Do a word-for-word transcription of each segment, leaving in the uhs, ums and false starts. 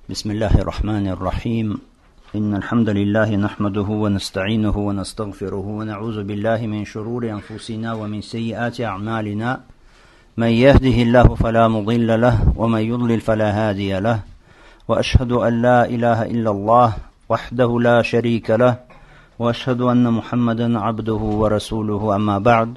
بسم الله الرحمن الرحيم إن الحمد لله نحمده ونستعينه ونستغفره ونعوذ بالله من شرور أنفسنا ومن سيئات أعمالنا من يهده الله فلا مضل له ومن يضلل فلا هادي له وأشهد أن لا إله إلا الله وحده لا شريك له وأشهد أن محمدا عبده ورسوله أما بعد.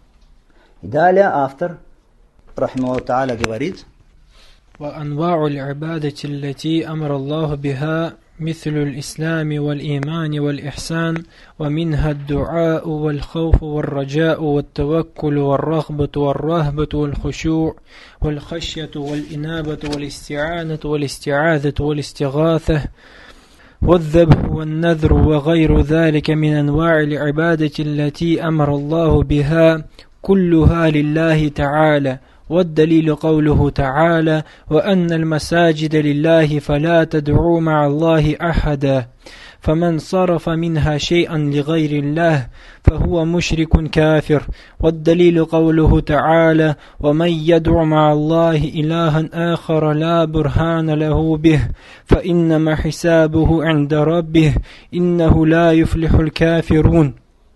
Далее автор, рахимахуллах та'аля, говорит: وأنواع العبادة التي أمر الله بها مثل الإسلام والإيمان والإحسان ومنها الدعاء والخوف والرجاء والتوكل والرغبة والرهبة والخشوع والخشية والإنابة والاستعانة والاستعاذة والاستغاثة والذبح والنذر وغير ذلك من أنواع العبادة التي أمر الله بها كلها لله تعالى. والدليل قوله تعالى: وأن المساجد لله فلا تدعوا مع الله أحدا، فمن صرف منها شيئا لغير الله فهو مشرك كافر. والدليل قوله تعالى: ومن يدع مع الله إلها آخر لا برهان له به فإنما حسابه عند ربه إنه لا يفلح الكافرون.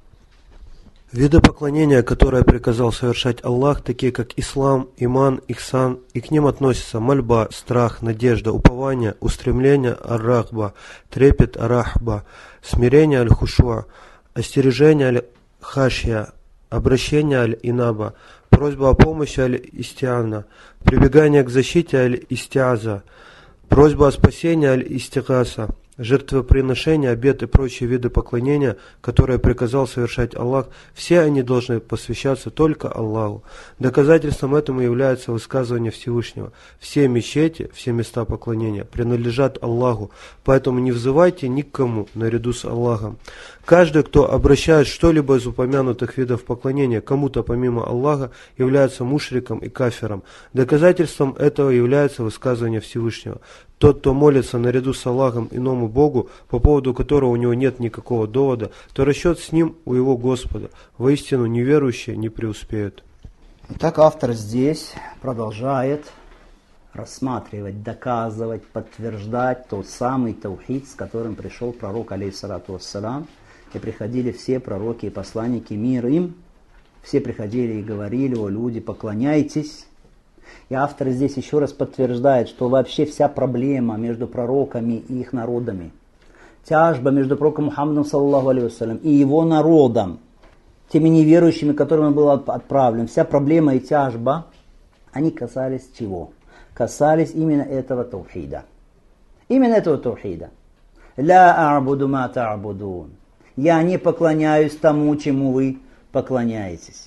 Виды поклонения, которые приказал совершать Аллах, такие как ислам, иман, ихсан, и к ним относятся мольба, страх, надежда, упование, устремление, ар-рахба, трепет, ар-рахба, смирение, аль-хушуа, остережение, аль-хашья, обращение, аль-инаба, просьба о помощи, аль-истиана, прибегание к защите, аль-истиаза, просьба о спасении, аль-истигаса, жертвоприношения, обет и прочие виды поклонения, которые приказал совершать Аллах, все они должны посвящаться только Аллаху. Доказательством этому является высказывание Всевышнего: все мечети, все места поклонения принадлежат Аллаху, поэтому не взывайте ни к кому наряду с Аллахом. Каждый, кто обращает что-либо из упомянутых видов поклонения кому-то помимо Аллаха, является мушриком и кафиром. Доказательством этого является высказывание Всевышнего: тот, кто молится наряду с Аллахом иному Богу, по поводу которого у него нет никакого довода, то расчет с ним у его Господа. Воистину неверующие не преуспеют. Итак, автор здесь продолжает рассматривать, доказывать, подтверждать тот самый таухид, с которым пришел пророк, алейхиссалату вассалям, и приходили все пророки и посланники, мир им. Все приходили и говорили: о люди, поклоняйтесь. И автор здесь еще раз подтверждает, что вообще вся проблема между пророками и их народами, тяжба между пророком Мухаммадом саллаллаху алейхи вассалям и его народом, теми неверующими, которым он был отправлен, вся проблема и тяжба, они касались чего? Касались именно этого таухида. Именно этого таухида. «Ля а'буду ма та'будун». Я не поклоняюсь тому, чему вы поклоняетесь.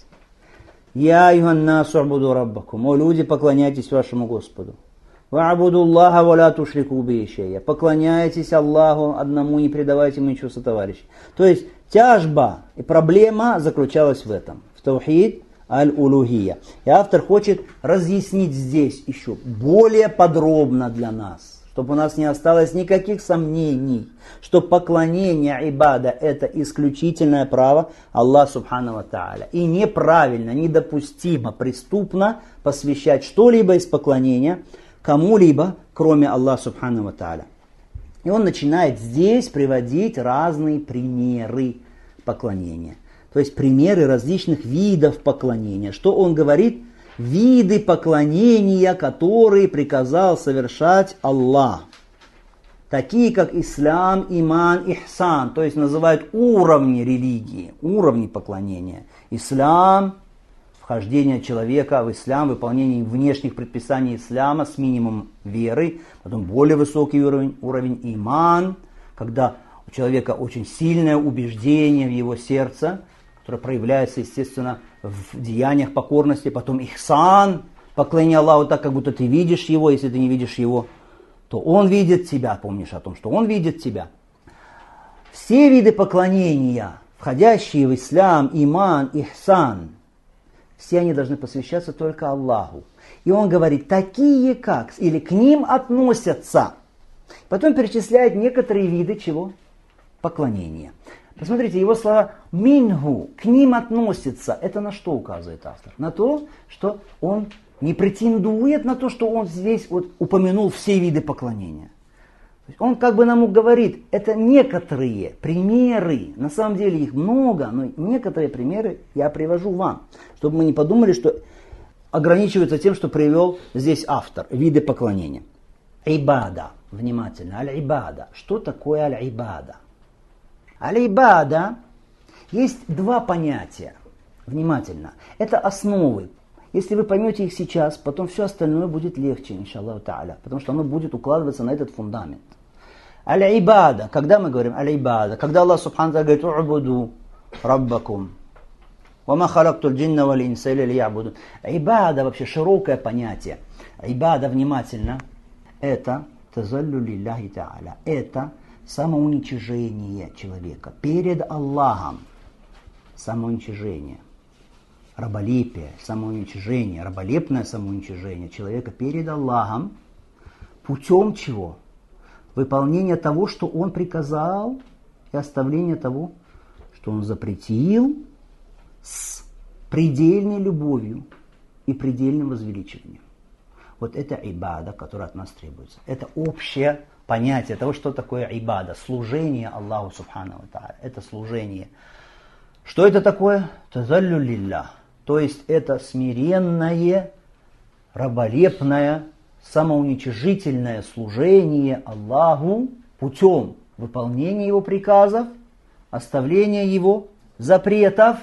«Я айюханнасу а'буду раббакум». О люди, поклоняйтесь вашему Господу. «Ва а'буду Аллаха ва ла тушрику биhi шай'а». Поклоняйтесь Аллаху одному, не предавайте ему ничего сотоварища. То есть тяжба и проблема заключалась в этом, в таухид аль-улухия. И автор хочет разъяснить здесь еще более подробно для нас, чтобы у нас не осталось никаких сомнений, что поклонение ибада – это исключительное право Аллаха субхану ва тааля. И неправильно, недопустимо, преступно посвящать что-либо из поклонения кому-либо, кроме Аллаха субхану ва тааля. И он начинает здесь приводить разные примеры поклонения. То есть примеры различных видов поклонения. Что он говорит? Виды поклонения, которые приказал совершать Аллах. Такие как ислам, иман, ихсан. То есть называют уровни религии, уровни поклонения. Ислам, вхождение человека в ислам, выполнение внешних предписаний ислама с минимумом веры. Потом более высокий уровень, уровень иман, когда у человека очень сильное убеждение в его сердце, которое проявляется, естественно, в деяниях покорности. Потом ихсан, поклонение Аллаху так, как будто ты видишь его. Если ты не видишь его, то он видит тебя. Помнишь о том, что он видит тебя. Все виды поклонения, входящие в ислам, иман, ихсан, все они должны посвящаться только Аллаху. И он говорит: такие как, или к ним относятся. Потом перечисляет некоторые виды чего? Поклонения. Посмотрите, его слова «мингу», к ним относится. Это на что указывает автор? На то, что он не претендует на то, что он здесь вот упомянул все виды поклонения. Он как бы нам говорит, это некоторые примеры, на самом деле их много, но некоторые примеры я привожу вам, чтобы мы не подумали, что ограничивается тем, что привел здесь автор, виды поклонения. Ибада, внимательно, аль-ибада. Что такое аль-ибада? Аль-ибада, есть два понятия, внимательно, это основы. Если вы поймете их сейчас, потом все остальное будет легче, иншаллаху та'аля, потому что оно будет укладываться на этот фундамент. Аль-ибада, когда мы говорим аль-ибада, когда Аллах субхану говорит «У'буду раббакум, ва ма халактуль джинна вал инса илля лиябудун». Ибада вообще широкое понятие. Ибада, внимательно, это тазаллю лилляхи та'аля, это самоуничижение человека перед Аллахом, самоуничижение. Раболепие, самоуничижение, раболепное самоуничижение человека перед Аллахом путем чего? Выполнения того, что Он приказал, и оставления того, что Он запретил, с предельной любовью и предельным возвеличиванием. Вот это ибада, которая от нас требуется. Это общее понятие того, что такое ибада, служение Аллаху субхану ва тааля. Это служение. Что это такое? Тазаллю лиллях. То есть это смиренное, раболепное, самоуничижительное служение Аллаху путем выполнения Его приказов, оставления Его запретов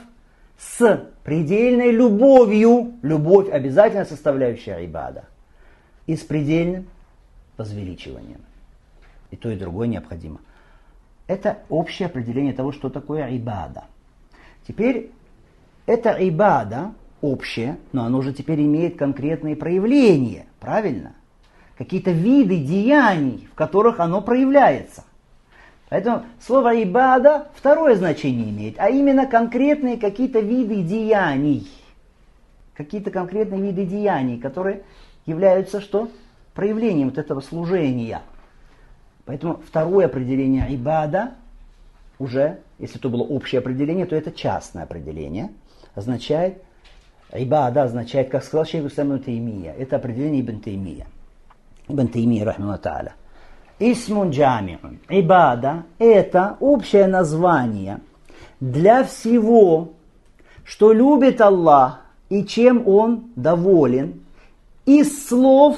с предельной любовью. Любовь обязательно составляющая ибада. И с предельным возвеличиванием. И то, и другое необходимо. Это общее определение того, что такое ибада. Теперь это ибада общее, но оно же теперь имеет конкретные проявления, правильно? Какие-то виды деяний, в которых оно проявляется. Поэтому слово ибада второе значение имеет, а именно конкретные какие-то виды деяний. Какие-то конкретные виды деяний, которые являются что? Проявлением вот этого служения. Поэтому второе определение ибада уже, если то было общее определение, то это частное определение. Означает, ибада означает, как сказал шейх ибн Таймия, это определение Ибн Таймия. Ибн Таймия, рахматуллаху та'аля. Исмун джамиун. Ибада – это общее название для всего, что любит Аллах и чем Он доволен, из слов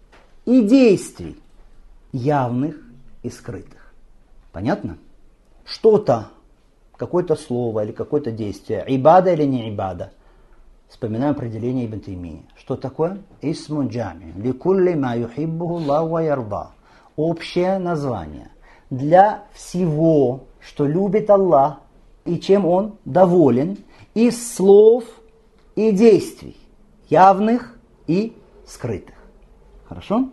и действий, явных и скрытых. Понятно? Что-то, какое-то слово или какое-то действие, ибада или не ибада. Вспоминаем определение Ибн Таймии. Что такое? Исмун джами. Ликулли ма юхиббуху Аллаху ва ярда. Общее название для всего, что любит Аллах и чем Он доволен, из слов и действий, явных и скрытых. Хорошо?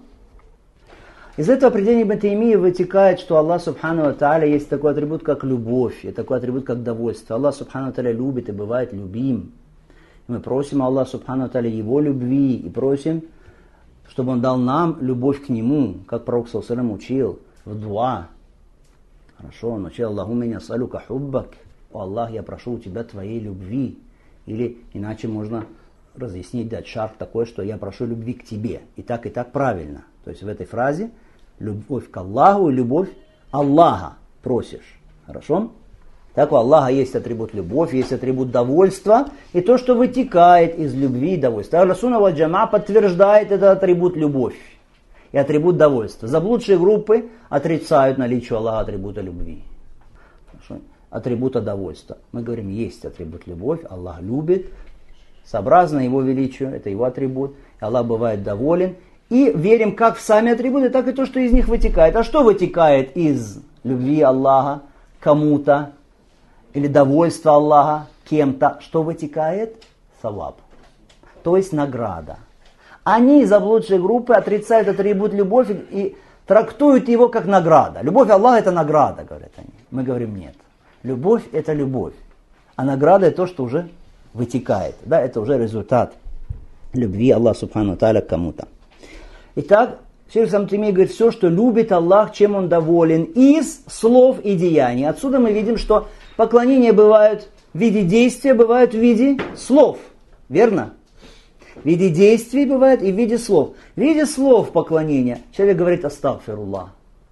Из этого определения Ибн Таймии вытекает, что Аллах субхану ва тааля есть такой атрибут, как любовь, и такой атрибут, как довольство. Аллах субхану ва тааля любит и бывает любим. И мы просим Аллаха субхану ва тааля Его любви и просим, чтобы Он дал нам любовь к Нему, как пророк саллаллаху алейхи ва саллям учил в дуа. Хорошо, он учил Аллахумма инна ас'алука хуббак. О Аллах, я прошу у Тебя Твоей любви. Или иначе можно разъяснить, дать шарх такой, что я прошу любви к Тебе. И так, и так правильно. То есть в этой фразе любовь к Аллаху и любовь Аллаха просишь. Хорошо? Так у Аллаха есть атрибут любовь, есть атрибут довольства и то, что вытекает из любви и довольства. Ахлю сунна валь джамаа подтверждает этот атрибут любовь и атрибут довольства. Заблудшие группы отрицают наличие у Аллаха атрибута любви. Хорошо? Атрибута довольства. Мы говорим, есть атрибут любовь, Аллах любит, сообразно Его величию, это Его атрибут, Аллах бывает доволен. И верим как в сами атрибуты, так и то, что из них вытекает. А что вытекает из любви Аллаха кому-то? Или довольства Аллаха кем-то? Что вытекает? Саваб. То есть награда. Они, заблудшие группы, отрицают атрибут любовь и трактуют его как награда. Любовь Аллаха это награда, говорят они. Мы говорим нет. Любовь это любовь. А награда это то, что уже вытекает. Да, это уже результат любви Аллаха субхану ва тааля к кому-то. Итак, шейх Ибн Таймия говорит, все, что любит Аллах, чем Он доволен, из слов и деяний. Отсюда мы видим, что поклонения бывают в виде действия, бывают в виде слов. Верно? В виде действий бывает и в виде слов. В виде слов поклонения человек говорит астагфируллах.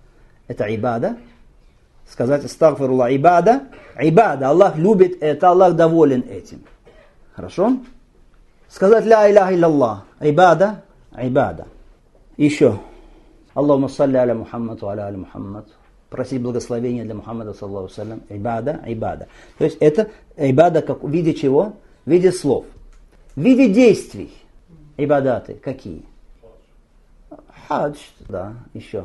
Это ибада. Сказать астагфируллах ибада. Ибада. Аллах любит это, Аллах доволен этим. Хорошо? Сказать ля иляха илляллах. Ибада. Ибада. Еще. Аллахумма салли аля Мухаммад ва аля али Мухаммад. Просить благословения для Мухаммада, саллаллаху салям. Ибада. Ибада. То есть это ибада как в виде чего? В виде слов. В виде действий. Ибадаты. Какие? Хадж. Да. Еще.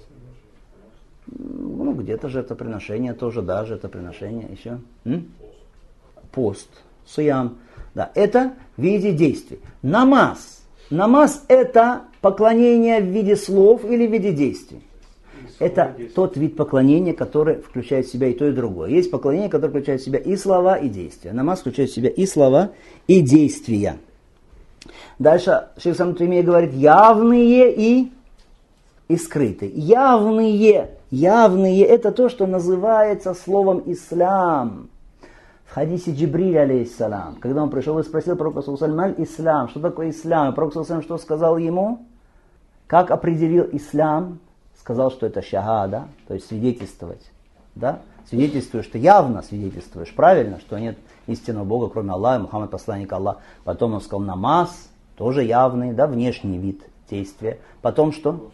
Ну, где-то жертвоприношение тоже, да, жертвоприношение, еще. М? Пост, суям, да, это в виде действий. Намаз. Намаз это поклонение в виде слов или в виде действий. Это тот вид поклонения, который включает в себя и то, и другое. Есть поклонение, которое включает в себя и слова, и действия. Намаз включает в себя и слова, и действия. Дальше шейх Исламу Таймия говорит, явные и, и скрытые. Явные. Явные – это то, что называется словом «ислам». В хадисе Джибриля, алейхиссалам, когда он пришел и спросил пророка саллаллаху ислам, что такое ислам? И пророк саллаллаху что сказал ему? Как определил ислам? Сказал, что это шахада, то есть свидетельствовать. Да? Свидетельствуешь, ты явно свидетельствуешь, правильно, что нет истинного Бога, кроме Аллаха, Мухаммад посланник Аллаха. Потом он сказал намаз, тоже явный, да, внешний вид действия. Потом что?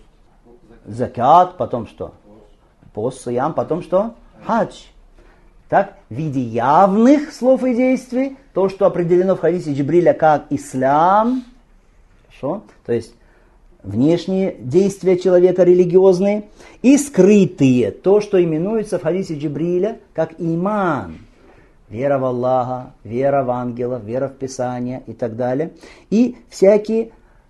Закят, потом что? Пост, суям, потом что? Хадж. Так, в виде явных слов и действий, то, что определено в хадисе Джибриля как ислам, хорошо, то есть внешние действия человека религиозные, и скрытые, то, что именуется в хадисе Джибриля как иман, вера в Аллаха, вера в ангелов, вера в Писание и так далее, и всякие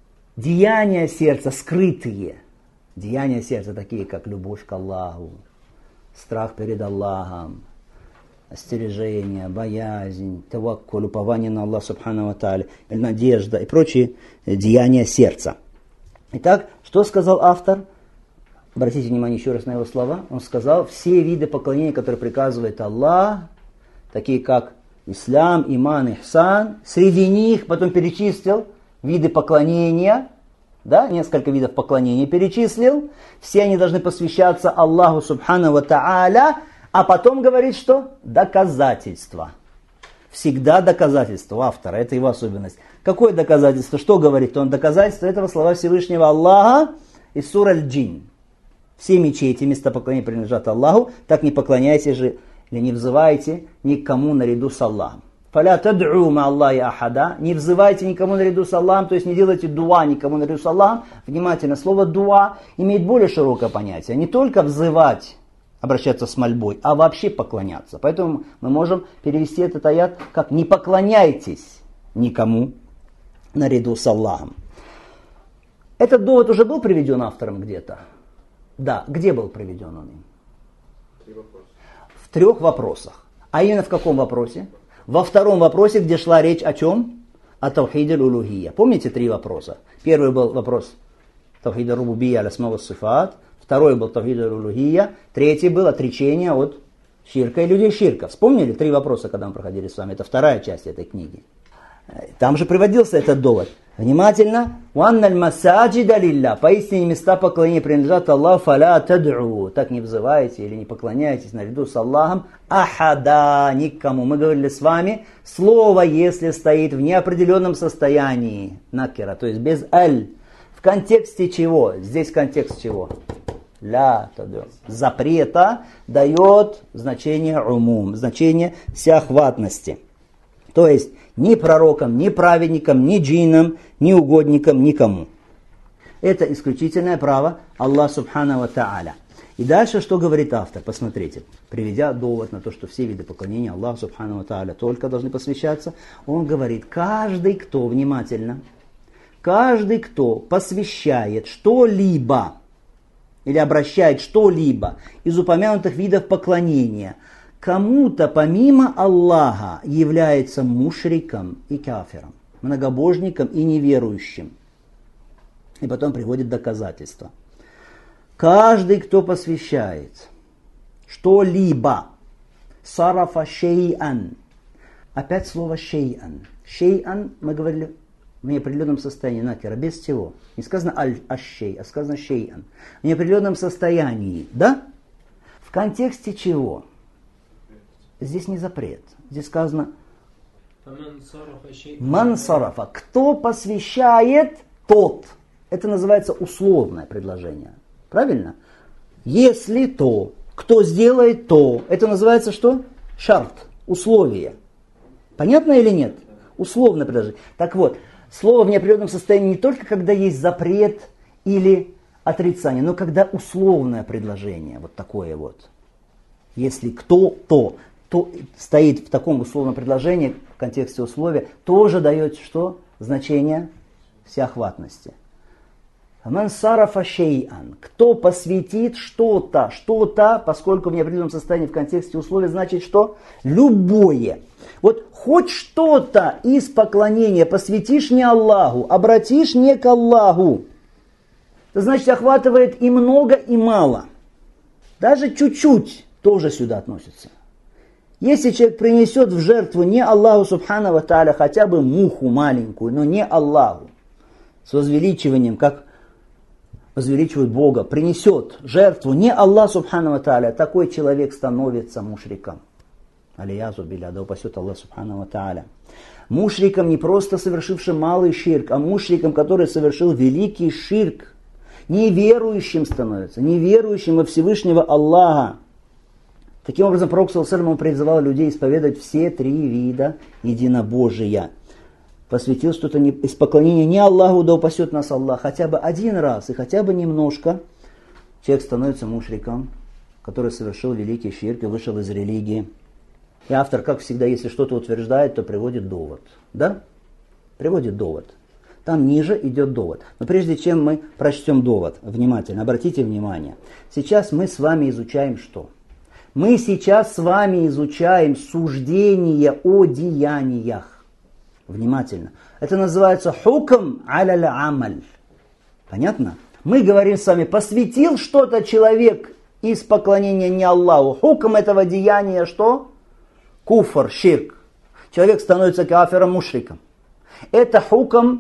деяния сердца скрытые. Деяния сердца такие, как любовь к Аллаху, страх перед Аллахом, остережение, боязнь, таваккуль, упование на Аллаха субхану ва тааля, надежда и прочие деяния сердца. Итак, что сказал автор? Обратите внимание еще раз на его слова. Он сказал, все виды поклонения, которые приказывает Аллах, такие как ислам, иман, ихсан, среди них потом перечислил виды поклонения, да, несколько видов поклонения перечислил, все они должны посвящаться Аллаху субхану ва тааля, а потом говорит, что доказательство. Всегда доказательство у автора, это его особенность. Какое доказательство? Что говорит он? Доказательство этого слова Всевышнего Аллаха из сура Аль-Джин. Все мечети, места поклонения принадлежат Аллаху, так не поклоняйте же или не взывайте никому наряду с Аллахом. «Фаля тад'у ма Аллахи ахада», не взывайте никому наряду с Аллахом, то есть не делайте дуа никому наряду с Аллахом. Внимательно, слово дуа имеет более широкое понятие. Не только взывать, обращаться с мольбой, а вообще поклоняться. Поэтому мы можем перевести этот аят как «не поклоняйтесь никому наряду с Аллахом». Этот довод уже был приведен автором где-то? Да, где был приведен он им? Три вопроса. В трех вопросах. А именно в каком вопросе? Во втором вопросе, где шла речь о чем? О тавхиде улухия. Помните три вопроса? Первый был вопрос тавхида рубубия аль-асма ва сифат. Второй был тавхид улухия. Третий был отречение от ширка и людей ширка. Вспомнили три вопроса, когда мы проходили с вами? Это вторая часть этой книги. Там же приводился этот довод. Внимательно. «Ванналь масаджида лилля». Поистине места поклонения принадлежат Аллаху. «Фаля тад'у». Так не взывайте или не поклоняйтесь наряду с Аллахом. «Ахада». Никому. Мы говорили с вами. Слово, если стоит в неопределенном состоянии. Накера. То есть без «аль». В контексте чего? Здесь контекст чего? «Ля тад'у». Запрета дает значение «умум». Значение всеохватности. То есть ни пророкам, ни праведникам, ни джиннам, ни угодникам, никому. Это исключительное право Аллаха субхану ва тааля. И дальше что говорит автор? Посмотрите. Приведя довод на то, что все виды поклонения Аллаху субхану ва тааля только должны посвящаться, он говорит, каждый, кто, внимательно, каждый, кто посвящает что-либо или обращает что-либо из упомянутых видов поклонения кому-то помимо Аллаха, является мушриком и кафиром, многобожником и неверующим. И потом приводит доказательства. Каждый, кто посвящает что-либо, сарафа шей'ан. Опять слово шей'ан. Шей'ан, мы говорили, в неопределенном состоянии, накера, без всего. Не сказано аль-ащей, а сказано шейан. В неопределенном состоянии, да? В контексте чего? Здесь не запрет. Здесь сказано ман сарафа. Кто посвящает, тот. Это называется условное предложение. Правильно? Если то, кто сделает то, это называется что? Шарт, условие. Понятно или нет? Условное предложение. Так вот, слово в неопределенном состоянии не только когда есть запрет или отрицание, но когда условное предложение, вот такое вот. Если кто, то, то стоит в таком условном предложении, в контексте условия, тоже дает что? Значение всеохватности. Ман сарафа шей'ан. Кто посвятит что-то, что-то, поскольку в неопределенном состоянии в контексте условия, значит что? Любое. Вот хоть что-то из поклонения посвятишь не Аллаху, обратишь не к Аллаху, это значит охватывает и много, и мало. Даже чуть-чуть тоже сюда относится. Если человек принесет в жертву не Аллаху субхану ва тааля, хотя бы муху маленькую, но не Аллаху, с возвеличиванием, как возвеличивают Бога, принесет жертву не Аллах субхану ва тааля, такой человек становится мушриком. Алиязу билля, да упасет Аллах субхану ва тааля. Мушриком не просто совершившим малый ширк, а мушриком, который совершил великий ширк. Неверующим становится, неверующим во Всевышнего Аллаха. Таким образом, пророк саллаллаху алейхи ва саллям призывал людей исповедовать все три вида единобожия. Посвятил что-то не, из поклонения не Аллаху, да упасет нас Аллах, хотя бы один раз и хотя бы немножко, человек становится мушриком, который совершил великий ширк и вышел из религии. И автор, как всегда, если что-то утверждает, то приводит довод. Да? Приводит довод. Там ниже идет довод. Но прежде чем мы прочтем довод, внимательно, обратите внимание. Сейчас мы с вами изучаем что? Мы сейчас с вами изучаем суждение о деяниях. Внимательно. Это называется хукм аля амаль. Понятно? Мы говорим с вами, посвятил что-то человек из поклонения не Аллаху. Хукм этого деяния что? Куфр, ширк. Человек становится кафиром, мушриком. Это хукм,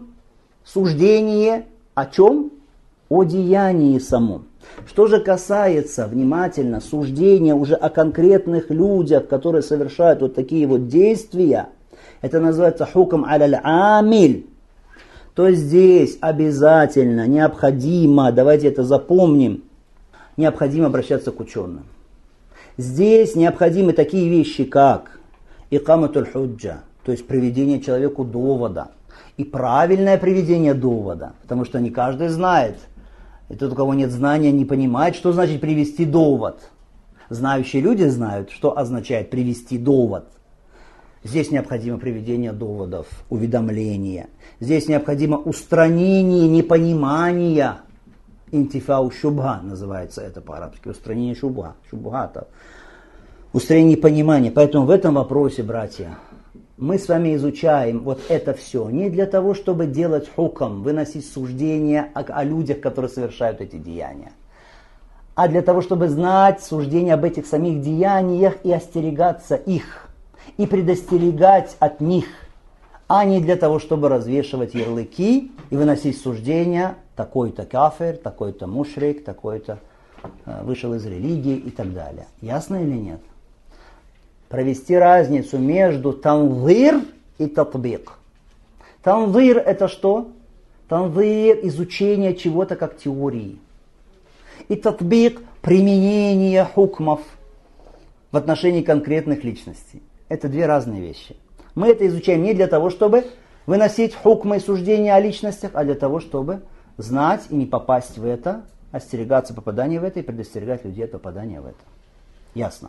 суждение о чем? О деянии самом. Что же касается, внимательно, суждения уже о конкретных людях, которые совершают вот такие вот действия, это называется хукм аль-амиль. То есть здесь обязательно, необходимо, давайте это запомним, необходимо обращаться к ученым. Здесь необходимы такие вещи, как икаматуль худжа, то есть приведение человеку довода. И правильное приведение довода, потому что не каждый знает. И тот, у кого нет знания, не понимает, что значит привести довод. Знающие люди знают, что означает привести довод. Здесь необходимо приведение доводов, уведомления. Здесь необходимо устранение непонимания. Интифау шубха называется это по-арабски. Устранение шубха, шубхата. Устранение непонимания. Поэтому в этом вопросе, братья, мы с вами изучаем вот это все не для того, чтобы делать хукм, выносить суждения о, о людях, которые совершают эти деяния, а для того, чтобы знать суждения об этих самих деяниях и остерегаться их, и предостерегать от них, а не для того, чтобы развешивать ярлыки и выносить суждения, такой-то кафир, такой-то мушрик, такой-то э, вышел из религии и так далее. Ясно или нет? Провести разницу между танзир и татбик. Танзир это что? Танзир изучение чего-то как теории. И татбик применение хукмов в отношении конкретных личностей. Это две разные вещи. Мы это изучаем не для того, чтобы выносить хукмы и суждения о личностях, а для того, чтобы знать и не попасть в это, остерегаться попадания в это и предостерегать людей от попадания в это. Ясно.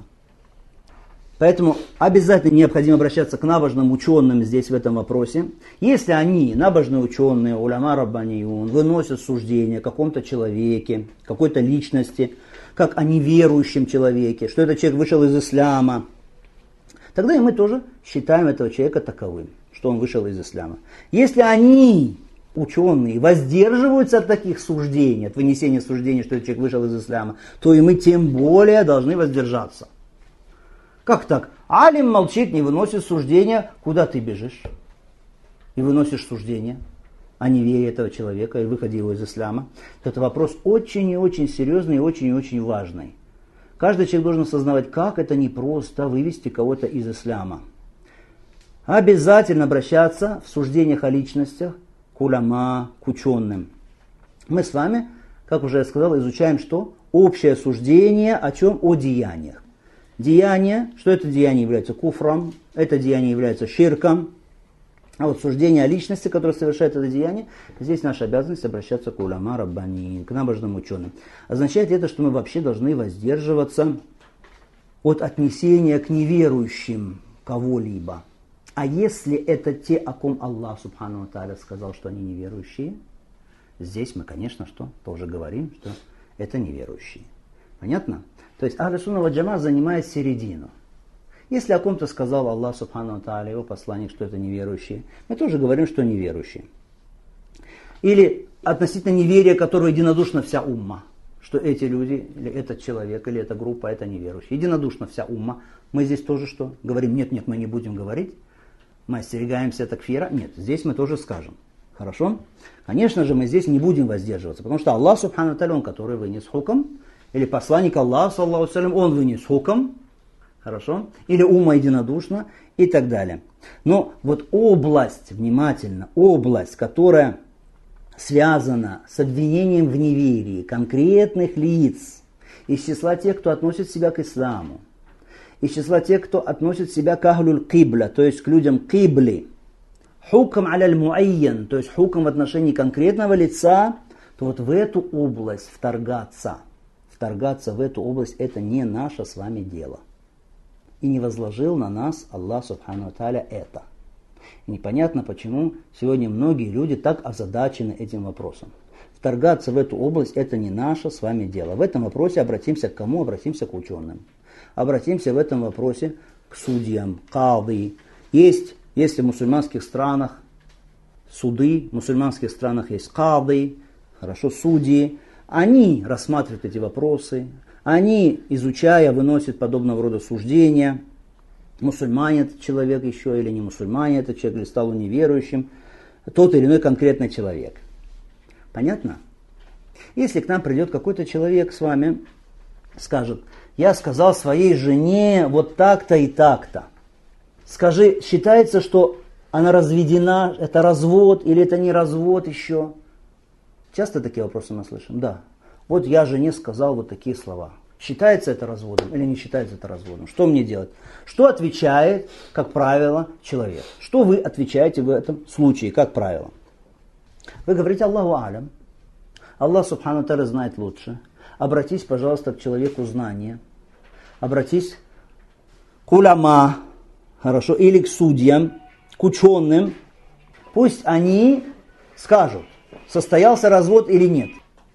Поэтому обязательно необходимо обращаться к набожным ученым здесь в этом вопросе. Если они, набожные ученые, уляма раббаниюн, выносят суждение о каком-то человеке, какой-то личности, как о неверующем человеке, что этот человек вышел из ислама, тогда и мы тоже считаем этого человека таковым, что он вышел из ислама. Если они, ученые, воздерживаются от таких суждений, от вынесения суждений, что этот человек вышел из ислама, то и мы тем более должны воздержаться. Как так? Алим молчит, не выносит суждения. Куда ты бежишь? И выносишь суждения. о неверии этого человека и выходе его из ислама, то это вопрос очень и очень серьезный и очень и очень важный. Каждый человек должен осознавать, как это непросто вывести кого-то из ислама. Обязательно обращаться в суждениях о личностях к уляма, к ученым. Мы с вами, как уже я сказал, изучаем что? Общее суждение о чем? О деяниях. Деяние, что это деяние является куфром, это деяние является ширком. А вот суждение о личности, которое совершает это деяние, здесь наша обязанность обращаться к уляма раббанин, к набожным ученым. Означает это, что мы вообще должны воздерживаться от отнесения к неверующим кого-либо. А если это те, о ком Аллах Субхану ва Тааля сказал, что они неверующие, здесь мы, конечно, что тоже говорим, что это неверующие. Понятно? То есть Ахлю Сунна ва Джама занимает середину. Если о ком-то сказал Аллах Субхану ва Тааля, его посланник, что это неверующие, мы тоже говорим, что неверующие. Или относительно неверия, которого единодушна вся умма, что эти люди, или этот человек, или эта группа, это неверующие. Единодушна вся умма. Мы здесь тоже что? Говорим, нет, нет, мы не будем говорить. Мы остерегаемся такфира. Нет, здесь мы тоже скажем. Хорошо? Конечно же, мы здесь не будем воздерживаться, потому что Аллах Субхану ва Тааля, он, который вынес хукм, или посланник Аллаха, саллаллаху алейхи ва саллям, он вынес хукм, хорошо? Или умма единодушно и так далее. Но вот область, внимательно, область, которая связана с обвинением в неверии конкретных лиц из числа тех, кто относит себя к исламу, из числа тех, кто относит себя к ахлюль кибля, то есть к людям кибли, хукм аляль муайян, то есть хукм в отношении конкретного лица, то вот в эту область вторгаться, вторгаться в эту область, это не наше с вами дело. И не возложил на нас Аллах Субхану ва Тааля это. И непонятно, почему сегодня многие люди так озадачены этим вопросом. Вторгаться в эту область это не наше с вами дело. В этом вопросе обратимся к кому? Обратимся к ученым. Обратимся в этом вопросе к судьям, кады. Есть, если в мусульманских странах суды, в мусульманских странах есть кады, хорошо, судьи. Они рассматривают эти вопросы. Они, изучая, выносят подобного рода суждения. Мусульманин этот человек еще или не мусульманин этот человек, или стал он неверующим. Тот или иной конкретный человек. Понятно? Если к нам придет какой-то человек с вами, скажет, я сказал своей жене вот так-то и так-то. Скажи, считается, что она разведена, это развод или это не развод еще? Часто такие вопросы мы слышим? Да. Вот я жене сказал вот такие слова. Считается это разводом или не считается это разводом? Что мне делать? Что отвечает, как правило, человек? Что вы отвечаете в этом случае, как правило? Вы говорите Аллаху алям. Аллах Субхану ва Тааля знает лучше. Обратись, пожалуйста, к человеку знания. Обратись к уляма, хорошо, или к судьям, к ученым. Пусть они скажут, состоялся развод или нет.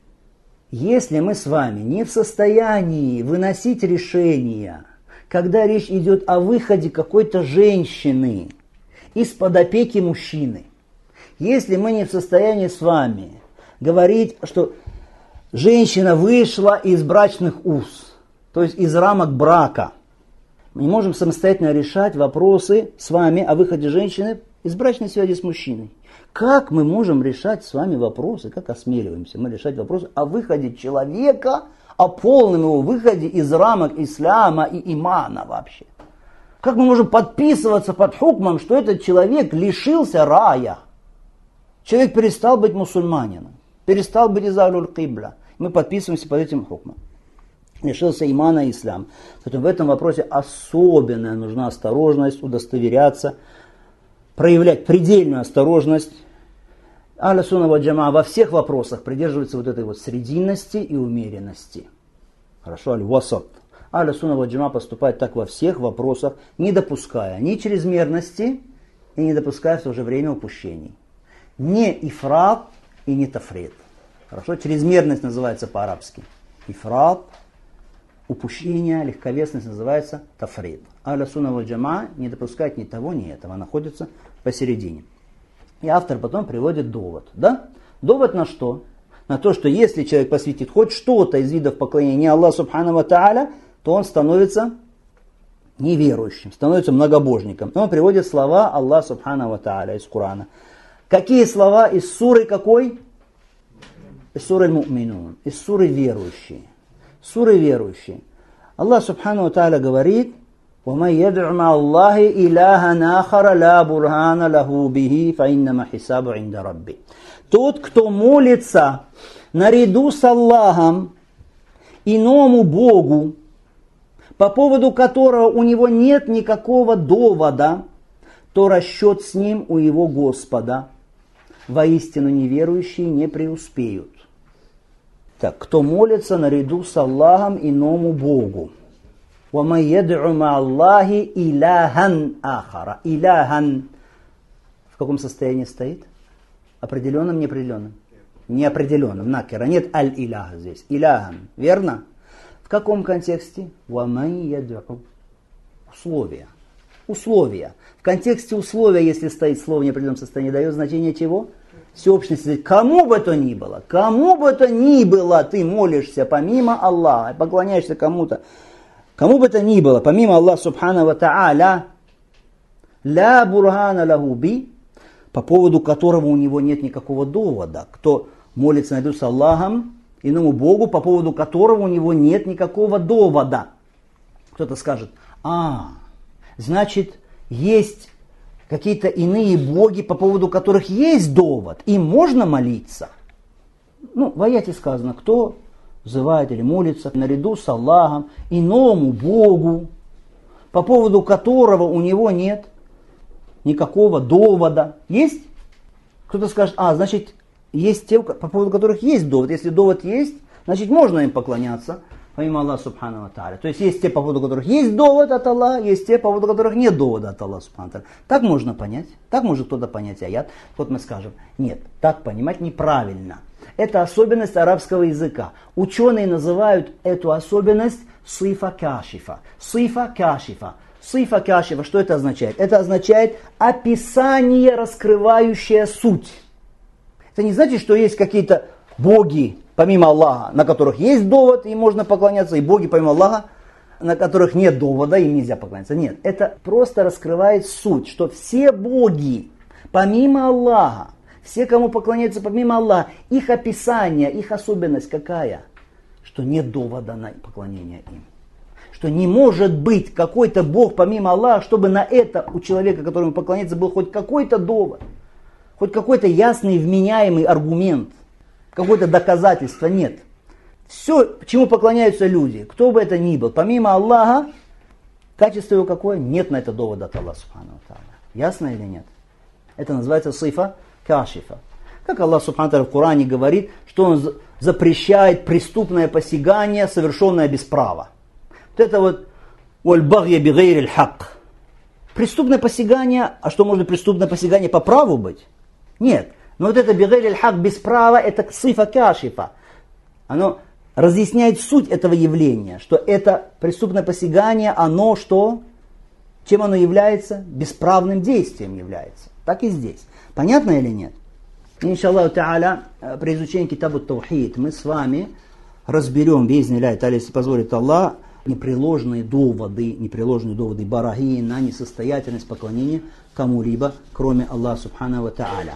Если мы с вами не в состоянии выносить решения, когда речь идет о выходе какой-то женщины из-под опеки мужчины, если мы не в состоянии с вами говорить, что женщина вышла из брачных уз, то есть из рамок брака, мы не можем самостоятельно решать вопросы с вами о выходе женщины из брачной связи с мужчиной. Как мы можем решать с вами вопросы, как осмеливаемся мы решать вопросы о выходе человека, о полном его выходе из рамок ислама и имана вообще? Как мы можем подписываться под хукмом, что этот человек лишился рая? Человек перестал быть мусульманином, перестал быть из ахлюль кибля. Мы подписываемся под этим хукмом. Лишился имана и ислам. Поэтому в этом вопросе особенная нужна осторожность, удостоверяться, проявлять предельную осторожность. Ахлю сунна ва джамаа во всех вопросах придерживается вот этой вот срединности и умеренности. Хорошо, аль-васат. Ахлю сунна ва джамаа поступает так во всех вопросах, не допуская ни чрезмерности и не допуская в то же время упущений. Не ифрат и не тафрит. Хорошо, чрезмерность называется по-арабски ифрат, упущение, легковесность называется тафрит. Ахлю сунна ва джамаа не допускает ни того, ни этого, находится посередине. И автор потом приводит довод. Да? Довод на что? На то, что если человек посвятит хоть что-то из видов поклонения Аллаху Субхану ва Тааля, то он становится неверующим, становится многобожником. И он приводит слова Аллаха Субхану ва Тааля из Корана. Какие слова из суры какой? Из суры Му'минун, из суры верующие. Суры верующие. Аллах Субхану ва Тааля говорит: وَمَنْ يَدْعُ مَعَ اللَّهِ إِلَهًا آخَرَ لَا بُرْهَانَ لَهُ بِهِ فَإِنَّمَا حِسَابُهُ عِنْدَ رَبِّهِ. Тот, кто молится наряду с Аллахом иному Богу, по поводу которого у него нет никакого довода, то расчет с ним у его Господа. Воистину неверующие не преуспеют. Так, кто молится наряду с Аллахом иному Богу. وَمَنْ يَدْعُ مَعَ اللَّهِ إِلَهًا آخَرَ. Иляхан в каком состоянии стоит? Определенным, неопределенным? Неопределенным. Накера. Нет аль-иляха здесь. Иляхан. Верно? В каком контексте? وَمَنْ يَدْعُ. Условия. Условия. В контексте условия, если стоит слово в неопределенном состоянии, дает значение чего? Всеобщности. Кому бы то ни было, кому бы то ни было, ты молишься помимо Аллаха, поклоняешься кому-то, кому бы то ни было, помимо Аллаха Субхану ва Тааля, ля бурхана лаху би, по поводу которого у него нет никакого довода. Кто молится наряду с Аллахом, иному Богу, по поводу которого у него нет никакого довода. Кто-то скажет: а, значит, есть какие-то иные боги, по поводу которых есть довод, им можно молиться. Ну, в аяте сказано, кто взывает или молится наряду с Аллахом, иному Богу, по поводу которого у него нет никакого довода. Есть? Кто-то скажет: а, значит, есть те, по поводу которых есть довод. Если довод есть, значит, можно им поклоняться, помимо Аллаха Субхану ва Тааля. То есть есть те, по поводу которых есть довод от Аллаха, есть те, по поводу которых нет довода от Аллаха Субхану ва Тааля. Так можно понять. Так может кто-то понять аят. Вот мы скажем: нет, так понимать неправильно. Это особенность арабского языка. Ученые называют эту особенность сифа кашифа. Сифа кашифа. Сифа кашифа. Что это означает? Это означает описание, раскрывающее суть. Это не значит, что есть какие-то боги помимо Аллаха, на которых есть довод, им можно поклоняться, и боги помимо Аллаха, на которых нет довода, им нельзя поклоняться. Нет, это просто раскрывает суть, что все боги помимо Аллаха, все, кому поклоняются помимо Аллаха, их описание, их особенность какая? Что нет довода на поклонение им. Что не может быть какой-то Бог помимо Аллаха, чтобы на это у человека, которому поклоняется, был хоть какой-то довод, хоть какой-то ясный, вменяемый аргумент, какое-то доказательство. Нет. Все, чему поклоняются люди, кто бы это ни был, помимо Аллаха, качество его какое? Нет на это довода от Аллаха Субхану ва Тааля. Ясно или нет? Это называется сифа кашифа. Как Аллах Субхану ва Тааля в Коране говорит, что Он запрещает преступное посягание, совершенное без права. Вот это вот «Валь-багья бигайриль хак». Преступное посягание, а что может преступное посягание по праву быть? Нет. Но вот это бигайриль хак, без права, это сифа кашифа. Оно разъясняет суть этого явления, что это преступное посягание, оно что? Чем оно является? Бесправным действием является. Так и здесь. Понятно или нет? Иншаллаху та'аля, при изучении китабу таухид мы с вами разберем, би'изни-ллахи та'аля, если позволит Аллах, непреложные доводы, непреложные доводы барахи на несостоятельность поклонения кому-либо, кроме Аллаха Субхану ва Тааля.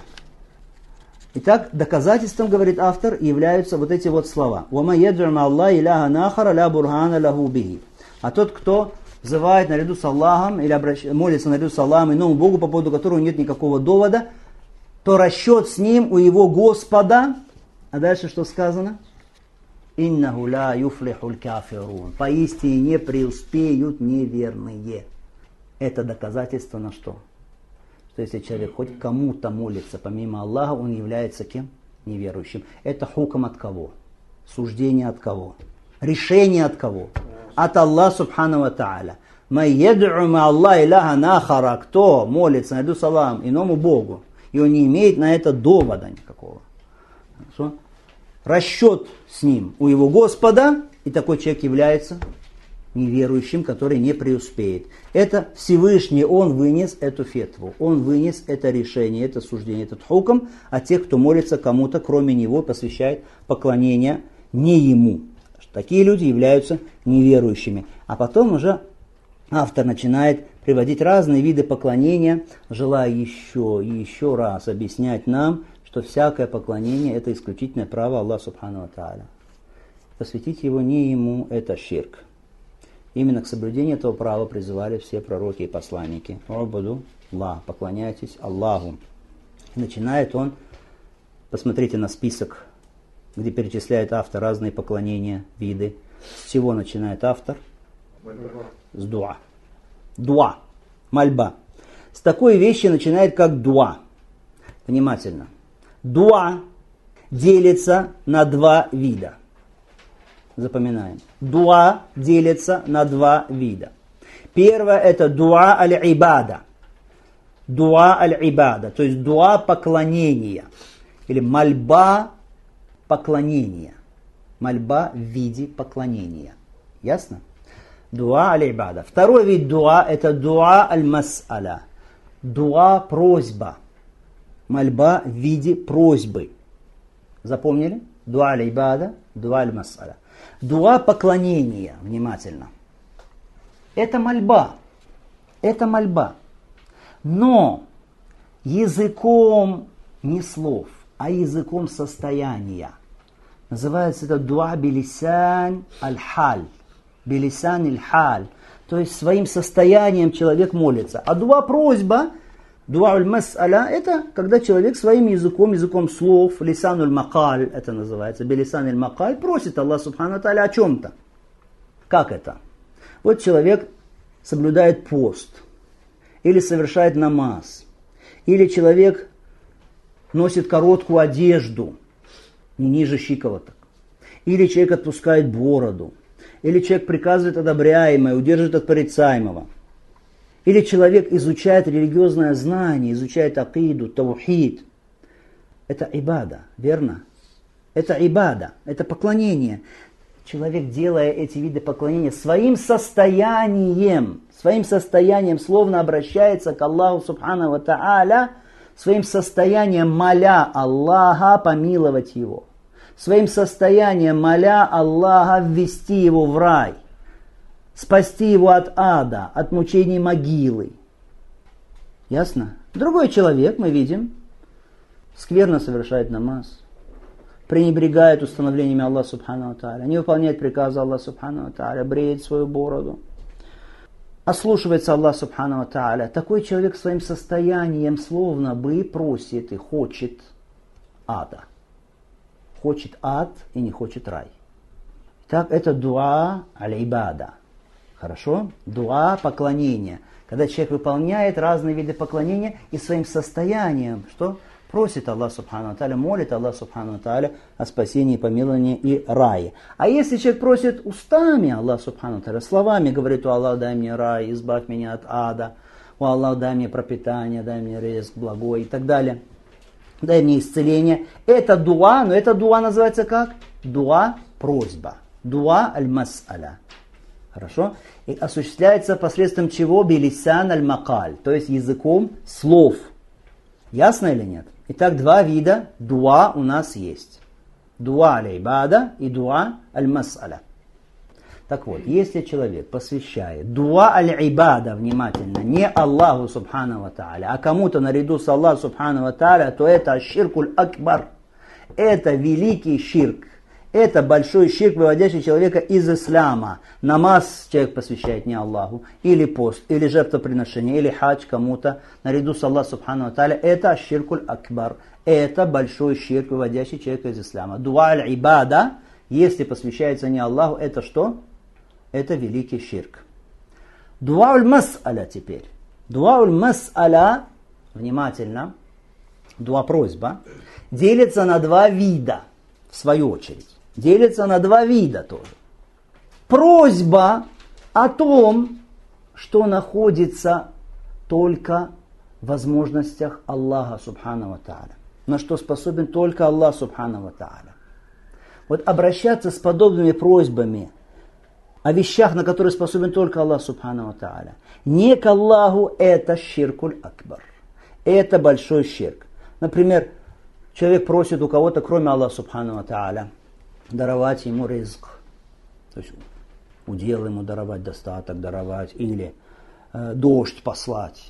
Итак, доказательством, говорит автор, являются вот эти вот слова. «Вама яджу ма Аллах иляха нахара ля бурхана лаху бихи». А тот, кто взывает наряду с Аллахом, или обращ... молится наряду с Аллахом, иному Богу, по поводу которого нет никакого довода, то расчет с ним у его Господа. А дальше что сказано? «Иннаху ла юфлихуль кафирун». Поистине не преуспеют неверные. Это доказательство на что? Что если человек хоть кому-то молится помимо Аллаха, он является кем? Неверующим. Это хукм от кого? Суждение от кого? Решение от кого? От Аллаха Субхану ва Тааля. «Май яд'у ма Аллах иляха нахара». Кто молится наряду с Аллахом, иному Богу, и он не имеет на это довода никакого. Хорошо? Расчет с ним у его Господа, и такой человек является неверующим, который не преуспеет. Это Всевышний, Он вынес эту фетву, Он вынес это решение, это суждение, этот хукм, а тех, кто молится кому-то, кроме Него, посвящает поклонение не Ему. Такие люди являются неверующими. А потом уже автор начинает приводить разные виды поклонения, желая еще и еще раз объяснять нам, что всякое поклонение – это исключительное право Аллаха Субхану ва Тааля. Посвятить его не ему – это ширк. Именно к соблюдению этого права призывали все пророки и посланники. «Убуду Аллах», поклоняйтесь Аллаху. И начинает он, посмотрите на список, где перечисляет автор разные поклонения, виды. С чего начинает автор? С дуа. Дуа. Мольба. С такой вещи начинает как дуа. Внимательно. Дуа делится на два вида. Запоминаем. Дуа делится на два вида. Первое это дуа аль-ибада. Дуа аль-ибада, то есть дуа поклонения. Или мольба поклонения. Мольба в виде поклонения. Ясно? Дуа аль-ибада. Второй вид дуа это дуа аль-мас'аля. Дуа просьба. Мольба в виде просьбы. Запомнили? Дуа аль-ибада, дуа аль-мас'аля. Дуа поклонения, внимательно. Это мольба. Это мольба. Но языком не слов, а языком состояния. Называется это дуа билисан аль-халь. Билисан аль-халь. То есть своим состоянием человек молится. А дуа просьба, дуа аль-мас'аля, это когда человек своим языком, языком слов, лисан аль-макаль, это называется, билисан аль-макаль, просит Аллах Субхану ва Тааля о чем-то. Как это? Вот человек соблюдает пост, или совершает намаз, или человек носит короткую одежду, не ниже щиколоток, или человек отпускает бороду, или человек приказывает одобряемое, удерживает от порицаемого, или человек изучает религиозное знание, изучает акиду, таухид. Это ибада, верно? Это ибада, это поклонение. Человек, делая эти виды поклонения своим состоянием, своим состоянием, словно обращается к Аллаху Субхану ва Тааля, своим состоянием моля Аллаха помиловать его, своим состоянием моля Аллаха ввести его в рай, спасти его от ада, от мучений могилы. Ясно? Другой человек, мы видим, скверно совершает намаз, пренебрегает установлениями Аллаха Субхану ва Тааля, не выполняет приказы Аллаха Субхану ва Тааля, бреет свою бороду, ослушивается Аллах Субхану ва Тааля. Такой человек своим состоянием словно бы просит и хочет ада. Хочет ад и не хочет рай. Так это дуа аль-ибада. Хорошо? Дуа поклонения. Когда человек выполняет разные виды поклонения и своим состоянием, что? Просит Аллах Субхану ва Тааля, молит Аллах Субхану ва Тааля о спасении, помиловании и рае. А если человек просит устами Аллах Субхану ва Тааля, словами говорит: «О Аллах, дай мне рай, избавь меня от ада», «О Аллах, дай мне пропитание, дай мне ризк благой» и так далее, «дай мне исцеление». Это дуа, но это дуа называется как? Дуа просьба. Дуа аль-мас'аля. Хорошо? И осуществляется посредством чего? Билисан аль-макаль, то есть языком слов. Ясно или нет? Итак, два вида дуа у нас есть. Дуа аль-ибада и дуа аль-мас'аля. Так вот, если человек посвящает дуа аль-ибада, внимательно, не Аллаху Субхану ва Тааля, а кому-то наряду с Аллахом Субхану ва Тааля, то это ширкуль акбар. Это великий ширк. Это большой ширк, выводящий человека из ислама. Намаз человек посвящает не Аллаху, или пост, или жертвоприношение, или хадж кому-то, наряду с Аллахом Субхану ва Тааля. Это ширкуль акбар. Это большой ширк, выводящий человека из ислама. Дуа аль-ибада, если посвящается не Аллаху, это что? Это великий ширк. Дуа аль-мас'аля теперь. Дуа аль-мас'аля, внимательно, дуа просьба, делится на два вида, в свою очередь. Делится на два вида тоже. Просьба о том, что находится только в возможностях Аллаха Субхану ва Тааля, на что способен только Аллах Субхану ва Тааля. Вот обращаться с подобными просьбами о вещах, на которые способен только Аллах Субхану ва Тааля, не к Аллаху, это ширкуль акбар. Это большой ширк. Например, человек просит у кого-то, кроме Аллаха Субхану ва Тааля, даровать ему ризк. То есть удел ему даровать, достаток даровать, или э, дождь послать,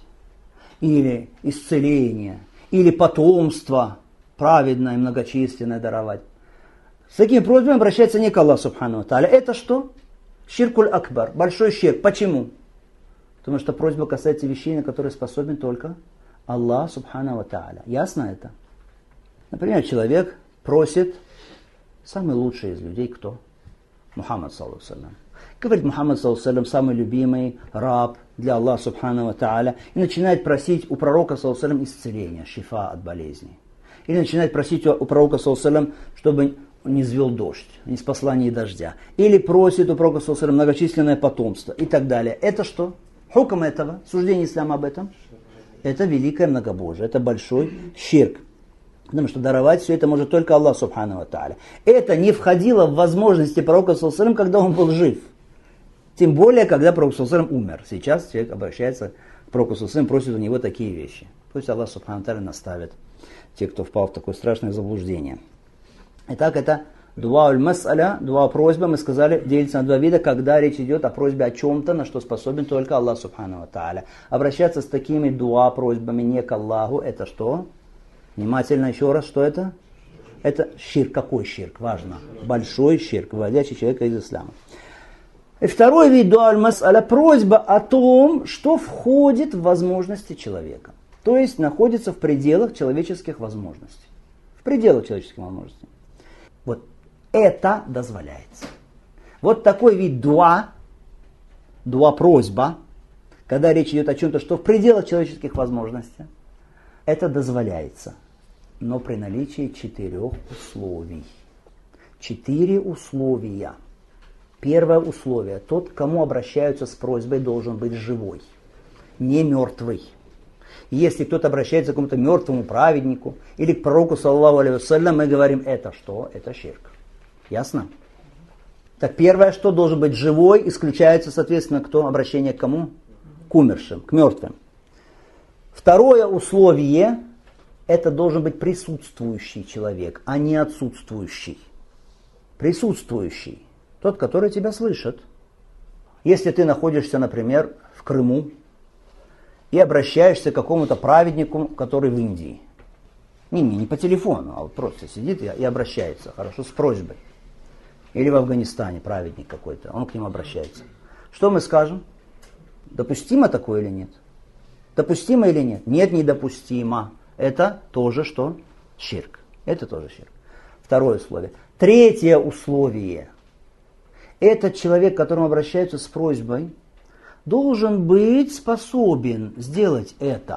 или исцеление, или потомство праведное и многочисленное даровать. С такими просьбами обращается не к Аллаху Субхану ва Тааля. Это что? Ширкуль акбар, большой ширк. Почему? Потому что просьба касается вещей, на которые способен только Аллах Субхану ва Тааля. Ясно это? Например, человек просит самый лучший из людей, кто? Мухаммад, саллаллаху алейхи ва саллям. Говорит Мухаммад, саллаллаху алейхи ва саллям, самый любимый раб для Аллаха Субхану ва Тааля. И начинает просить у пророка, саллаллаху алейхи ва саллям, исцеления, шифа от болезней. Или начинает просить у пророка, саллаллаху алейхи ва саллям, чтобы не звел дождь, не с послания дождя. Или просит у пророка, саллаллаху алейхи ва саллям, многочисленное потомство и так далее. Это что? Хукм этого, суждение ислама об этом, это великое многобожие, это большой ширк. Потому что даровать все это может только Аллах Субхану ва Тааля. Это не входило в возможности пророка, саллаллаху алейхи ва саллям, когда он был жив. Тем более, когда пророк, саллаллаху алейхи ва саллям, умер. Сейчас человек обращается к пророку, саллаллаху алейхи ва саллям, просит у него такие вещи. Пусть Аллах Субхану ва Тааля наставит тех, кто впал в такое страшное заблуждение. Итак, это дуа аль-мас'аля, дуа просьба, мы сказали, делится на два вида, когда речь идет о просьбе о чем-то, на что способен только Аллах Субхану ва Тааля. Обращаться с такими дуа просьбами не к Аллаху, это что? Внимательно еще раз, что это? Это ширк. Какой ширк? Важно. Большой ширк, выводящий человека из ислама. И второй вид дуа аль-мас'аля, просьба о том, что входит в возможности человека. То есть находится в пределах человеческих возможностей. В пределах человеческих возможностей. Вот это дозволяется. Вот такой вид дуа, дуа-просьба, когда речь идет о чем-то, что в пределах человеческих возможностей, это дозволяется. Но при наличии четырех условий. Четыре условия. Первое условие. Тот, к кому обращаются с просьбой, должен быть живой, не мертвый. Если кто-то обращается к какому-то мертвому праведнику или к пророку, саллаллаху алейхи ва саллям, мы говорим, это что? Это ширк. Ясно? Так первое, что должен быть живой, исключается, соответственно, кто? Обращение к кому? К умершим, к мертвым. Второе условие, это должен быть присутствующий человек, а не отсутствующий. Присутствующий. Тот, который тебя слышит. Если ты находишься, например, в Крыму, и обращаешься к какому-то праведнику, который в Индии. Не, не, не по телефону, а вот просто сидит и, и обращается, хорошо, с просьбой. Или в Афганистане праведник какой-то, он к нему обращается. Что мы скажем? Допустимо такое или нет? Допустимо или нет? Нет, недопустимо. Это тоже что? Ширк. Это тоже ширк. Второе условие. Третье условие. Этот человек, к которому обращаются с просьбой, должен быть способен сделать это,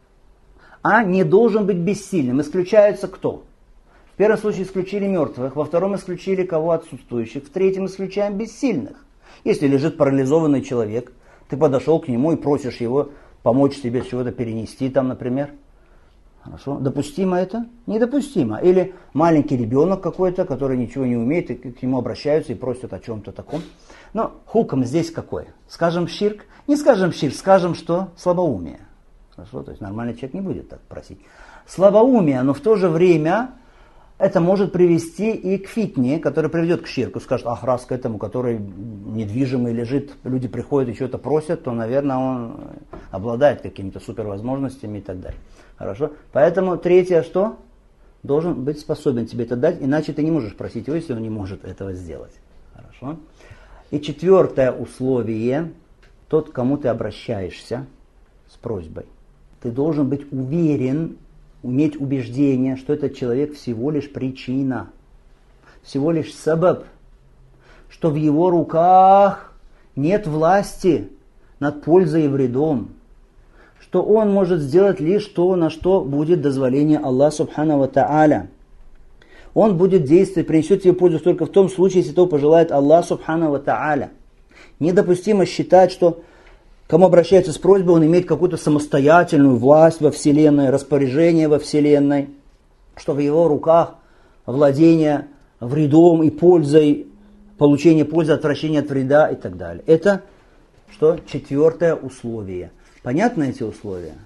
а не должен быть бессильным. Исключаются кто? В первом случае исключили мертвых, во втором исключили кого? Отсутствующих, в третьем исключаем бессильных. Если лежит парализованный человек, ты подошел к нему и просишь его помочь тебе чего-то перенести там, например. Хорошо. Допустимо это? Недопустимо. Или маленький ребенок какой-то, который ничего не умеет, и к нему обращаются и просят о чем-то таком. Но хукм здесь какой? Скажем ширк? Не скажем ширк, скажем что? Слабоумие. Хорошо? То есть нормальный человек не будет так просить. Слабоумие, но в то же время это может привести и к фитне, который приведет к ширку. Скажут, ах, раз к этому, который недвижимый лежит, люди приходят и что-то просят, то, наверное, он обладает какими-то супервозможностями и так далее. Хорошо? Поэтому третье, что? Должен быть способен тебе это дать, иначе ты не можешь просить его, если он не может этого сделать. Хорошо? И четвертое условие, тот, к кому ты обращаешься с просьбой, ты должен быть уверен, иметь убеждение, что этот человек всего лишь причина, всего лишь сабаб, что в его руках нет власти над пользой и вредом, что он может сделать лишь то, на что будет дозволение Аллаха Субхану ва Тааля. Он будет действовать, принесет тебе пользу только в том случае, если того пожелает Аллах Субхану ва Тааля. Недопустимо считать, что кому обращается с просьбой, он имеет какую-то самостоятельную власть во Вселенной, распоряжение во Вселенной, что в его руках владение вредом и пользой, получение пользы, отвращение от вреда и так далее. Это что? Четвертое условие. Понятны эти условия?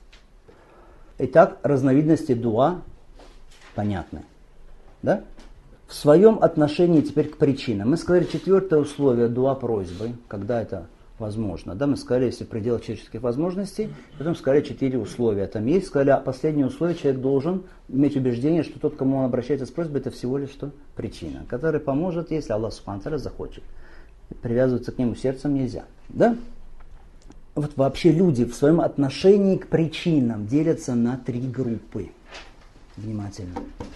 Итак, разновидности дуа понятны. Да? В своем отношении теперь к причинам. Мы сказали четвертое условие дуа просьбы, когда это возможно. Да, мы сказали, если в пределах человеческих возможностей, потом сказали четыре условия. Там есть, сказали, а последнее условие, человек должен иметь убеждение, что тот, к кому он обращается с просьбой, это всего лишь что? Причина, которая поможет, если Аллах Субхану ва Тааля захочет. Привязываться к нему сердцем нельзя. Да? Вот вообще люди в своем отношении к причинам делятся на три группы. Внимательно.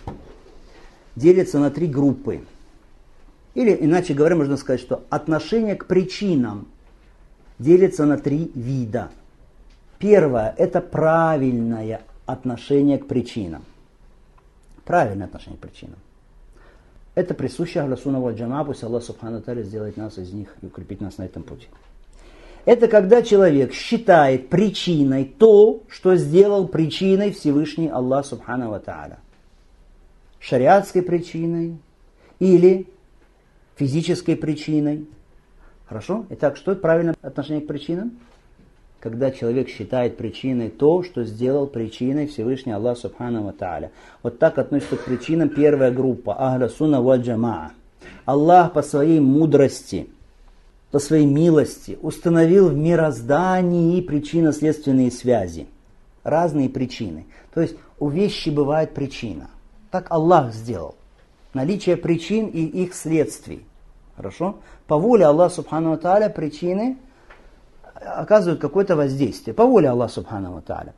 Делятся на три группы. Или, иначе говоря, можно сказать, что отношение к причинам делится на три вида. Первое – это правильное отношение к причинам. Правильное отношение к причинам. Это присуще Ахлю Сунна валь Джамаа, пусть Аллах Субхану ва Тааля сделает нас из них и укрепит нас на этом пути. Это когда человек считает причиной то, что сделал причиной Всевышний Аллах Субхану ва Тааля. Шариатской причиной или физической причиной. Хорошо? Итак, что это правильное отношение к причинам? Когда человек считает причиной то, что сделал причиной Всевышний Аллах Субхану ва Тааля. Вот так относится к причинам первая группа, Ахлю Сунна валь Джамаа. Аллах по своей мудрости, по своей милости установил в мироздании причинно-следственные связи. Разные причины. То есть у вещи бывает причина. Так Аллах сделал. Наличие причин и их следствий. Хорошо? По воле Аллаха Субхану ва Тааля причины оказывают какое-то воздействие. По воле Аллаха Субхану ва Тааля.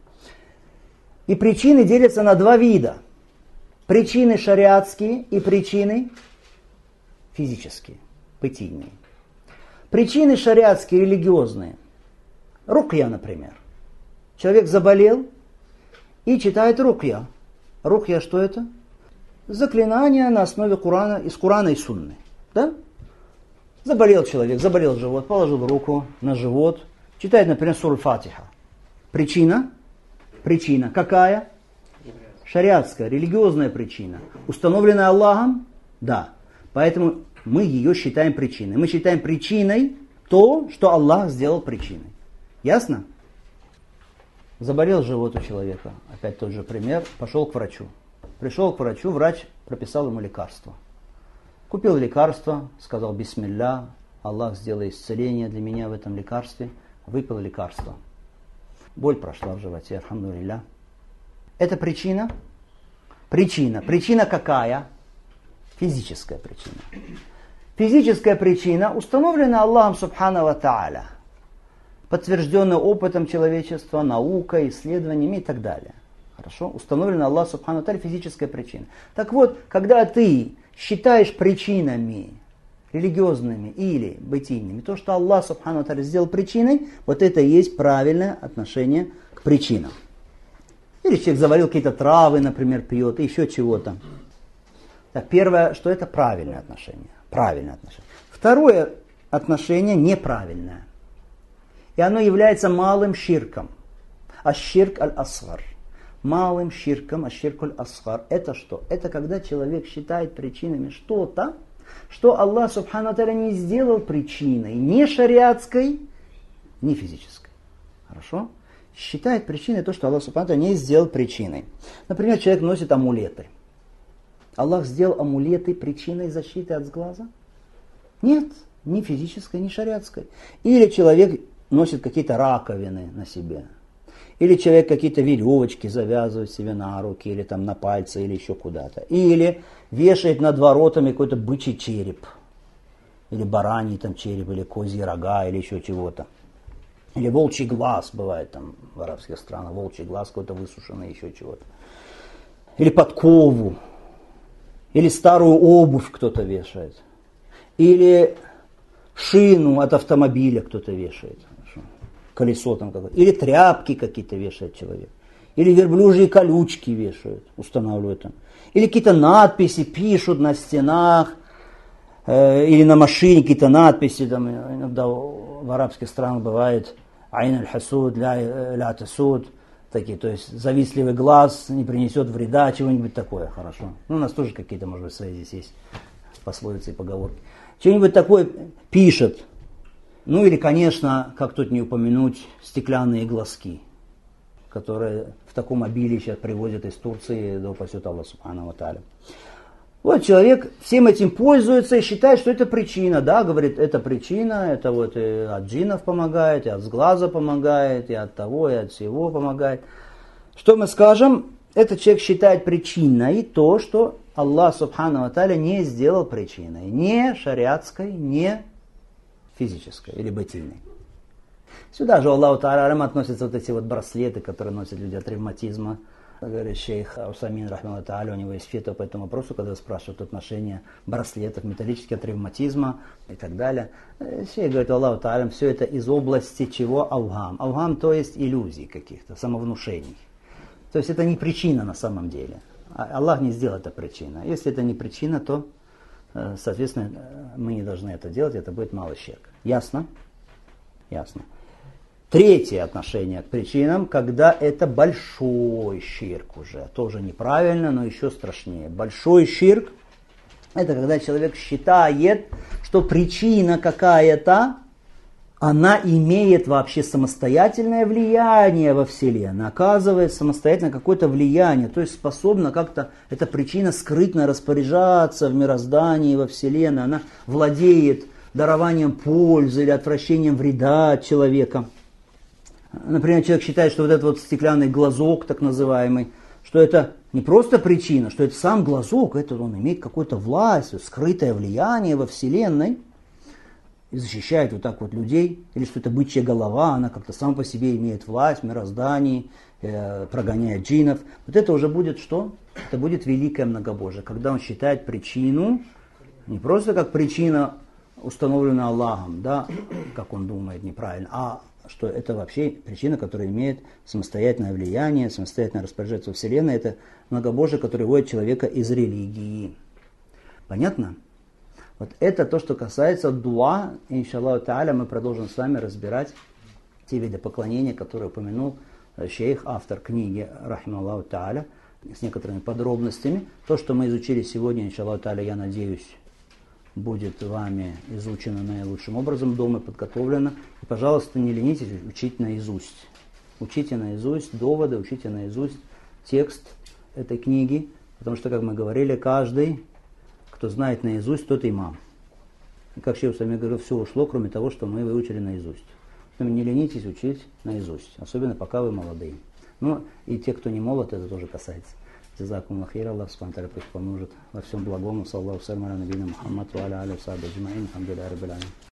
И причины делятся на два вида. Причины шариатские и причины физические, бытийные. Причины шариатские, религиозные. Рукья, например. Человек заболел и читает рукья. Рукья что это? Заклинание на основе Корана, из Корана и Сунны. Да? Заболел человек, заболел живот, положил руку на живот, читает, например, суру Фатиха. Причина? Причина. Какая? Шариатская, религиозная причина. Установленная Аллахом? Да. Поэтому мы ее считаем причиной. Мы считаем причиной то, что Аллах сделал причиной. Ясно? Заболел живот у человека. Опять тот же пример. Пошел к врачу. Пришел к врачу, врач прописал ему лекарство. Купил лекарство, сказал бисмилля, Аллах сделай исцеление для меня в этом лекарстве. Выпил лекарство. Боль прошла в животе, альхамдулилля. Это причина? Причина. Причина какая? Физическая причина. Физическая причина установлена Аллахом Субхану ва Тааля. Подтвержденная опытом человечества, наукой, исследованиями и так далее. Хорошо? Установлена Аллах Субхану ва Тааля физическая причина. Так вот, когда ты считаешь причинами религиозными или бытийными то, что Аллах Субхану ва Тааля сделал причиной, вот это и есть правильное отношение к причинам. Или человек заварил какие-то травы, например, пьет, и еще чего-то. Так, первое, что это правильное отношение. Правильное отношение. Второе отношение неправильное. И оно является малым ширком. Аш-ширк аль-асгар. Малым ширком, аш-ширк аль-асгар. Это что? Это когда человек считает причинами что-то, что Аллах Субхану ва Тааля не сделал причиной ни шариатской, ни физической. Хорошо? Считает причиной то, что Аллах Субхану ва Тааля не сделал причиной. Например, человек носит амулеты. Аллах сделал амулеты причиной защиты от сглаза? Нет, ни физической, ни шариатской. Или человек носит какие-то раковины на себе. Или человек какие-то веревочки завязывает себе на руки, или там на пальцы, или еще куда-то. Или вешает над воротами какой-то бычий череп. Или бараний там череп, или козьи рога, или еще чего-то. Или волчий глаз бывает там в арабских странах. Волчий глаз какой-то высушенный, еще чего-то. Или подкову. Или старую обувь кто-то вешает. Или шину от автомобиля кто-то вешает. Колесо там какое-то. Или тряпки какие-то вешает человек. Или верблюжьи колючки вешают, устанавливают там. Или какие-то надписи пишут на стенах. Э, или на машине какие-то надписи. Там, иногда в арабских странах бывает «Айн аль-хасуд, ля тасуд». Такие, то есть завистливый глаз не принесет вреда, чего-нибудь такое, хорошо. Ну, у нас тоже какие-то, может быть, свои здесь есть пословицы и поговорки. Что-нибудь такое пишет. Ну, или, конечно, как тут не упомянуть, стеклянные глазки, которые в таком обилии сейчас привозят из Турции, да упасет Аллах Субхану ва Тааля. Вот человек всем этим пользуется и считает, что это причина. Да, говорит, это причина, это вот и от джиннов помогает, и от сглаза помогает, и от того, и от всего помогает. Что мы скажем? Этот человек считает причиной то, что Аллах Субхану ва Тааля не сделал причиной. Не шариатской, не физической или бытийной. Сюда же Аллаху Тааля относятся вот эти вот браслеты, которые носят люди от ревматизма. Говорит шейх Усамин, рахмаллаху тааля, у него есть фетва по этому вопросу, когда спрашивают отношение браслетов металлических от ревматизма и так далее. Шейх говорит, Аллаху Тааля, все это из области чего? Авгам. Авгам, то есть иллюзий каких-то, самовнушений. То есть это не причина на самом деле. Аллах не сделал это причиной. Если это не причина, то, соответственно, мы не должны это делать, это будет малый ширк. Ясно? Ясно. Третье отношение к причинам, когда это большой ширк уже. Тоже неправильно, но еще страшнее. Большой ширк – это когда человек считает, что причина какая-то, она имеет вообще самостоятельное влияние во Вселенной. Оказывает самостоятельно какое-то влияние. То есть способна как-то эта причина скрытно распоряжаться в мироздании, во Вселенной. Она владеет дарованием пользы или отвращением вреда от человека. Например, человек считает, что вот этот вот стеклянный глазок, так называемый, что это не просто причина, что это сам глазок, это он имеет какую-то власть, скрытое влияние во Вселенной и защищает вот так вот людей, или что это бычья голова, она как-то сама по себе имеет власть в мироздании, э, прогоняет джиннов. Вот это уже будет что? Это будет великое многобожие, когда он считает причину не просто как причина, установленная Аллахом, да, как он думает неправильно, а что это вообще причина, которая имеет самостоятельное влияние, самостоятельно распоряжается во Вселенной. Это многобожие, которое выводит человека из религии. Понятно? Вот это то, что касается дуа. Иншаллаху та'аля мы продолжим с вами разбирать те виды поклонения, которые упомянул шейх, автор книги, рахималлаху та'аля, с некоторыми подробностями. То, что мы изучили сегодня, иншаллаху та'аля, я надеюсь, будет вами изучено наилучшим образом, дома подготовлено. И, пожалуйста, не ленитесь учить наизусть. Учите наизусть доводы, учите наизусть текст этой книги, потому что, как мы говорили, каждый, кто знает наизусть, тот имам. И как шейх сами говорил, все ушло, кроме того, что мы выучили наизусть. Поэтому не ленитесь учить наизусть, особенно пока вы молодые. Ну и те, кто не молод, это тоже касается. Джазакум Аллаху хейран, Аллах субхану ва тааля пусть поможет во всем благому. Саллаллаху алейхи ва саллям аля набийина Мухаммад ва аля алихи ва сахбихи аджмаин. Алхамдулиллахи раббил аламин.